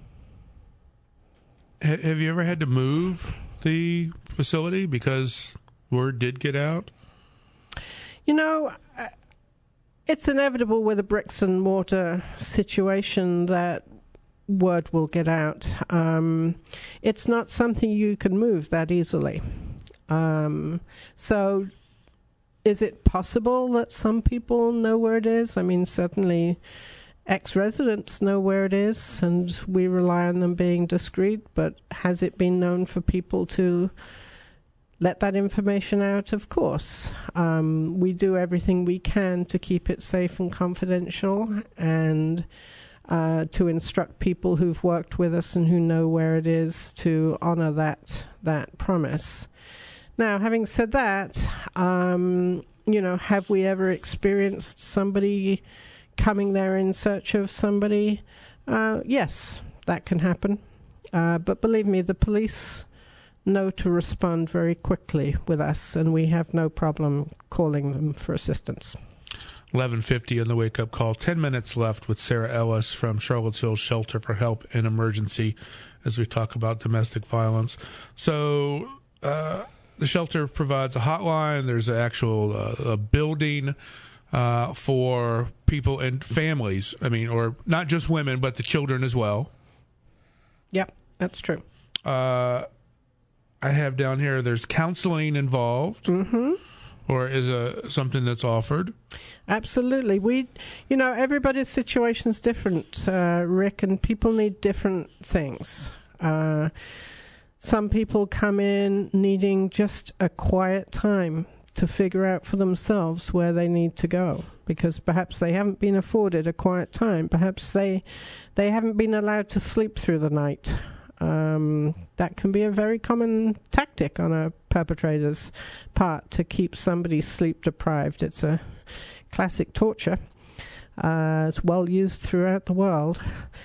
Have you ever had to move the facility because word did get out? You know, it's inevitable with a bricks and mortar situation that word will get out. Um, it's not something you can move that easily. Um, so is it possible that some people know where it is? I mean, certainly ex-residents know where it is, and we rely on them being discreet, but has it been known for people to let that information out? Of course. Um, we do everything we can to keep it safe and confidential, and uh, to instruct people who've worked with us and who know where it is to honor that that promise. Now, having said that, um, you know, have we ever experienced somebody coming there in search of somebody, uh, yes, that can happen. Uh, but believe me, the police know to respond very quickly with us, and we have no problem calling them for assistance. eleven fifty on the wake-up call. Ten minutes left with Sarah Ellis from Charlottesville Shelter for Help in Emergency as we talk about domestic violence. So uh, the shelter provides a hotline. There's an actual uh, a building uh, for people and families. I mean, or not just women, but the children as well. Yep, that's true. Uh, I have down here, there's counseling involved, mm-hmm. or is a something that's offered. Absolutely. We, you know, everybody's situation is different, uh, Rick, and people need different things. Uh, some people come in needing just a quiet time to figure out for themselves where they need to go, because perhaps they haven't been afforded a quiet time. Perhaps they they haven't been allowed to sleep through the night. Um, that can be a very common tactic on a perpetrator's part to keep somebody sleep deprived. It's a classic torture. Uh, it's well used throughout the world.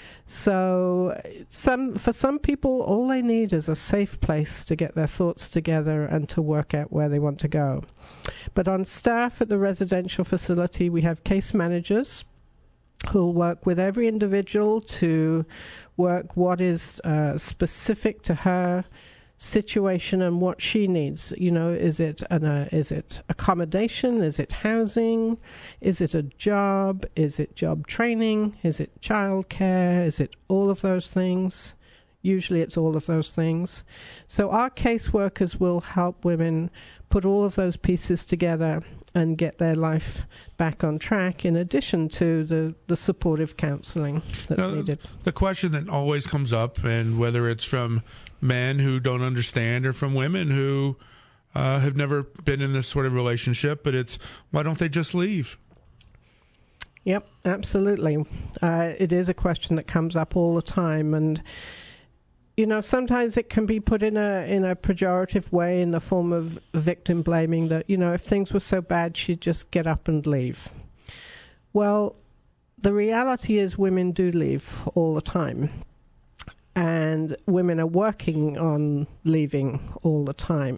So some for some people, all they need is a safe place to get their thoughts together and to work out where they want to go. But on staff at the residential facility, we have case managers who'll work with every individual to work what is uh, specific to her situation and what she needs. You know, is it an, uh, is it accommodation? Is it housing? Is it a job? Is it job training? Is it childcare? Is it all of those things? Usually it's all of those things. So our caseworkers will help women put all of those pieces together and get their life back on track, in addition to the, the supportive counseling that's now, needed. The question that always comes up, and whether it's from men who don't understand or from women who uh, have never been in this sort of relationship, but it's, why don't they just leave? Yep, absolutely. Uh, it is a question that comes up all the time, and you know, sometimes it can be put in a in a pejorative way in the form of victim blaming, that, you know, if things were so bad, she'd just get up and leave. Well, the reality is women do leave all the time. And women are working on leaving all the time.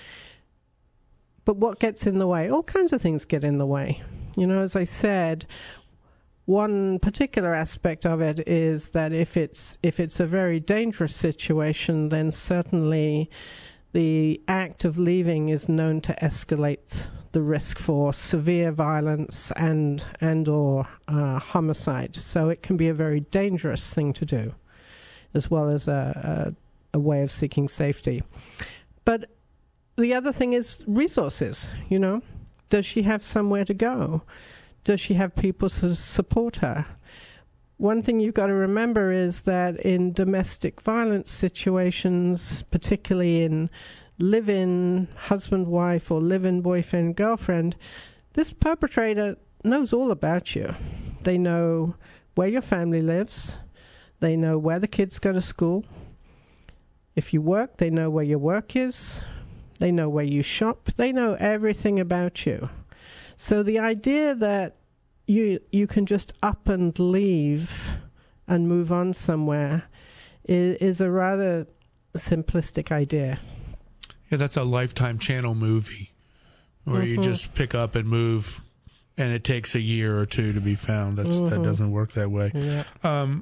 But what gets in the way? All kinds of things get in the way. You know, as I said, one particular aspect of it is that if it's if it's a very dangerous situation, then certainly the act of leaving is known to escalate the risk for severe violence and and or uh, homicide. So it can be a very dangerous thing to do, as well as a, a, a way of seeking safety. But the other thing is resources. You know, does she have somewhere to go? Does she have people to support her? One thing you've got to remember is that in domestic violence situations, particularly in live-in husband-wife or live-in boyfriend-girlfriend, this perpetrator knows all about you. They know where your family lives. They know where the kids go to school. If you work, they know where your work is. They know where you shop. They know everything about you. So the idea that you you can just up and leave and move on somewhere is, is a rather simplistic idea. Yeah, that's a Lifetime Channel movie where mm-hmm. you just pick up and move, and it takes a year or two to be found. That's mm-hmm. that doesn't work that way. Yeah. Um,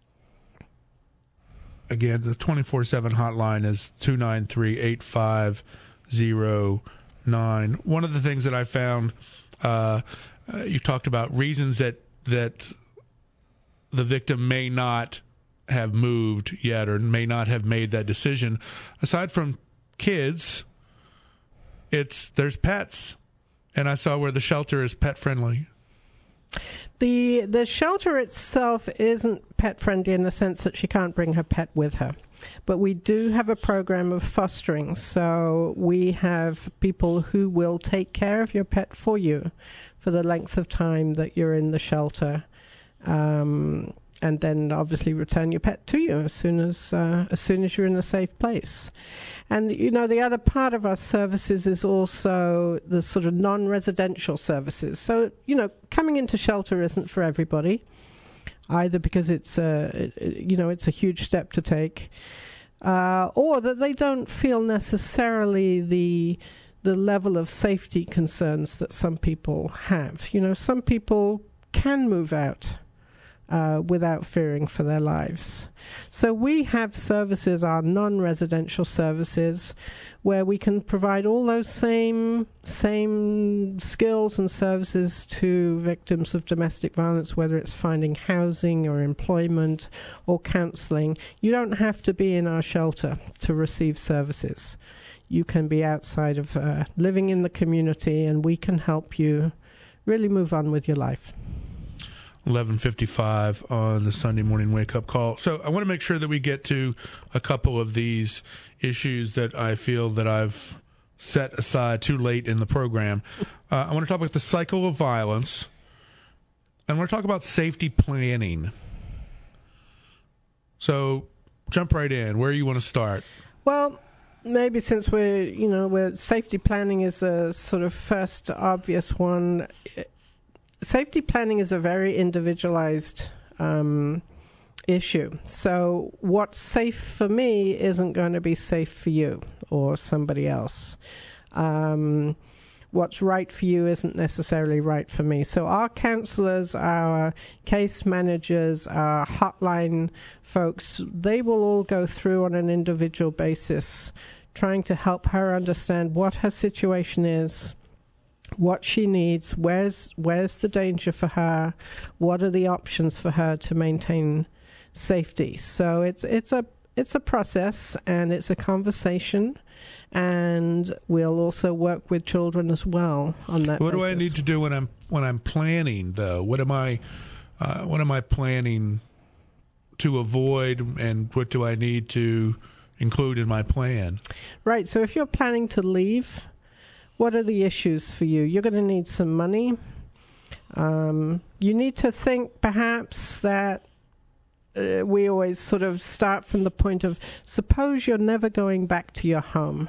again, the twenty-four seven hotline is two nine three, eight five zero nine. One of the things that I found, uh, uh, you talked about reasons that that the victim may not have moved yet or may not have made that decision. Aside from kids, it's there's pets, and I saw where the shelter is pet friendly. The the shelter itself isn't pet friendly in the sense that she can't bring her pet with her. But we do have a program of fostering. So we have people who will take care of your pet for you for the length of time that you're in the shelter. Um, and then obviously return your pet to you as soon as uh, as soon as you're in a safe place. And you know, the other part of our services is also the sort of non-residential services. So you know, coming into shelter isn't for everybody, either because it's a you know it's a huge step to take, uh, or that they don't feel necessarily the the level of safety concerns that some people have. You know, some people can move out Uh, without fearing for their lives. So we have services, our non-residential services, where we can provide all those same same skills and services to victims of domestic violence, whether it's finding housing or employment or counseling. You don't have to be in our shelter to receive services. You can be outside of uh, living in the community, and we can help you really move on with your life. eleven fifty-five on the Sunday morning wake-up call. So I want to make sure that we get to a couple of these issues that I feel that I've set aside too late in the program. Uh, I want to talk about the cycle of violence. I want to talk about safety planning. So jump right in. Where do you want to start? Well, maybe since we're, you know, we're, safety planning is a sort of first obvious one. Safety planning is a very individualized um, issue. So what's safe for me isn't going to be safe for you or somebody else. Um, what's right for you isn't necessarily right for me. So our counselors, our case managers, our hotline folks, they will all go through on an individual basis, trying to help her understand what her situation is, what she needs, where's where's the danger for her, what are the options for her to maintain safety. So it's it's a it's a process, and it's a conversation, and we'll also work with children as well on that What basis. do I need to do when I'm when I'm planning though? What am I uh, what am I planning to avoid, and what do I need to include in my plan? Right, so if you're planning to leave, what are the issues for you? You're going to need some money. Um, you need to think perhaps that uh, we always sort of start from the point of, suppose you're never going back to your home.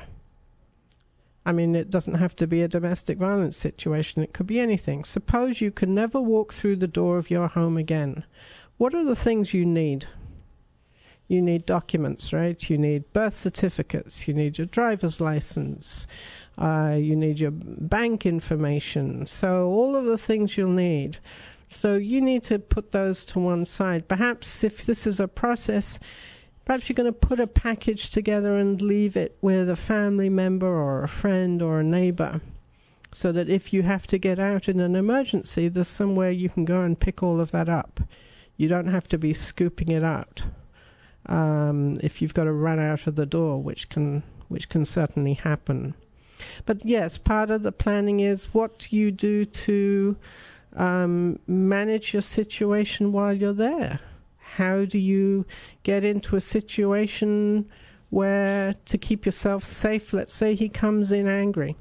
I mean, it doesn't have to be a domestic violence situation. It could be anything. Suppose you can never walk through the door of your home again. What are the things you need? You need documents, right? You need birth certificates. You need your driver's license. Uh, you need your bank information. So all of the things you'll need. So you need to put those to one side. Perhaps if this is a process, perhaps you're going to put a package together and leave it with a family member or a friend or a neighbor, so that if you have to get out in an emergency, there's somewhere you can go and pick all of that up. You don't have to be scooping it out um, if you've got to run out of the door, which can which can certainly happen. But yes, part of the planning is what you do to um, manage your situation while you're there. How do you get into a situation where, to keep yourself safe, let's say he comes in angry.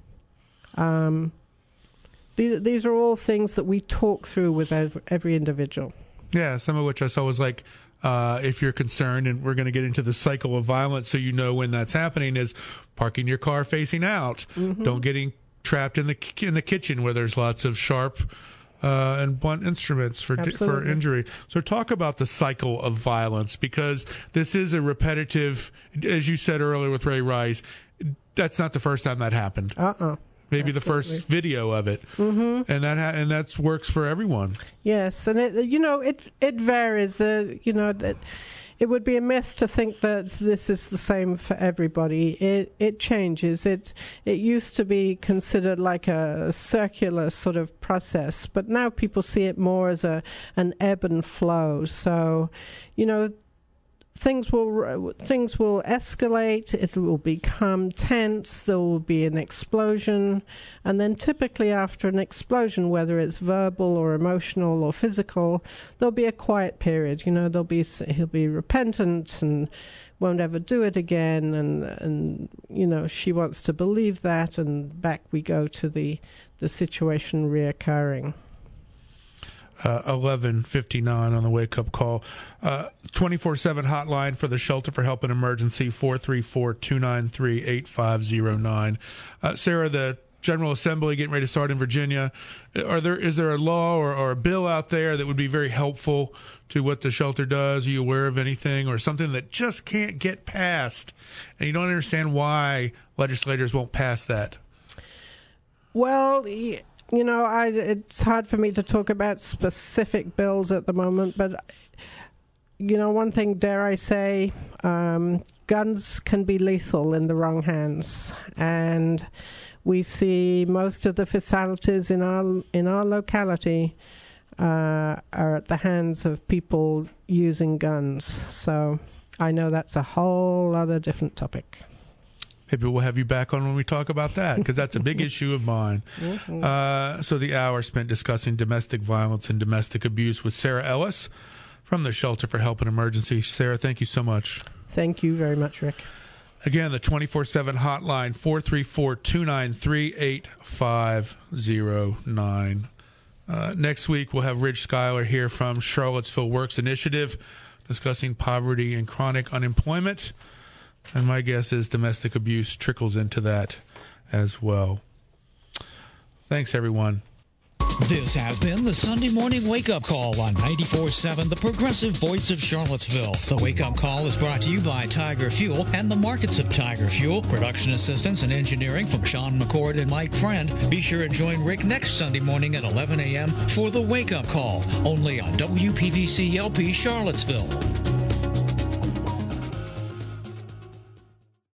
Um, these, these are all things that we talk through with every, every individual. Yeah, some of which I saw was like, Uh, if you're concerned, and we're going to get into the cycle of violence so you know when that's happening, is parking your car facing out. Mm-hmm. Don't getting trapped in the in the kitchen where there's lots of sharp uh, and blunt instruments for di- for injury. So talk about the cycle of violence, because this is a repetitive, as you said earlier with Ray Rice, that's not the first time that happened. Uh-uh. Maybe Absolutely. the first video of it, mm-hmm. and that ha- and that works for everyone. Yes, and it you know it it varies. The you know it, it would be a myth to think that this is the same for everybody. It it changes. It it used to be considered like a circular sort of process, but now people see it more as a an ebb and flow. So, you know. Things will things will escalate. It will become tense. There will be an explosion, and then typically after an explosion, whether it's verbal or emotional or physical, there'll be a quiet period. You know, there'll be he'll be repentant and won't ever do it again, and and you know she wants to believe that, and back we go to the the situation reoccurring. uh, eleven fifty-nine on the wake-up call. Uh, twenty-four seven hotline for the Shelter for Help and Emergency, four three four, two nine three, eight five zero nine. Uh, Sarah, the General Assembly getting ready to start in Virginia. Are there is there a law or, or a bill out there that would be very helpful to what the shelter does? Are you aware of anything or something that just can't get passed and you don't understand why legislators won't pass that? Well, you know, I, it's hard for me to talk about specific bills at the moment, but, you know, one thing, dare I say, um, guns can be lethal in the wrong hands. And we see most of the fatalities in our in our locality uh, are at the hands of people using guns. So I know that's a whole other different topic. Maybe we'll have you back on when we talk about that, because that's a big issue of mine. Mm-hmm. Uh, so the hour spent discussing domestic violence and domestic abuse with Sarah Ellis from the Shelter for Help and Emergency. Sarah, thank you so much. Thank you very much, Rick. Again, the twenty-four seven hotline, four three four, two nine three, eight five zero nine. Uh, next week, we'll have Ridge Schuyler here from Charlottesville Works Initiative discussing poverty and chronic unemployment. And my guess is domestic abuse trickles into that as well. Thanks, everyone. This has been the Sunday Morning Wake-Up Call on ninety-four point seven, the progressive voice of Charlottesville. The Wake-Up Call is brought to you by Tiger Fuel and the markets of Tiger Fuel. Production assistance and engineering from Sean McCord and Mike Friend. Be sure to join Rick next Sunday morning at eleven a.m. for the Wake-Up Call, only on W P V C L P Charlottesville.